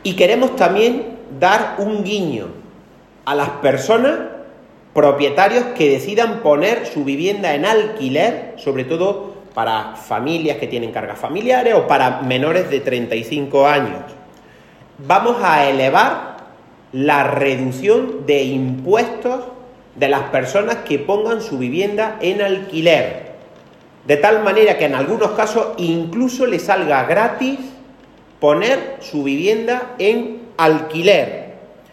Y queremos también dar un guiño a las personas, propietarios que decidan poner su vivienda en alquiler, sobre todo para familias que tienen cargas familiares o para menores de 35 años. Vamos a elevar la reducción de impuestos de las personas que pongan su vivienda en alquiler, de tal manera que en algunos casos incluso les salga gratis poner su vivienda en alquiler.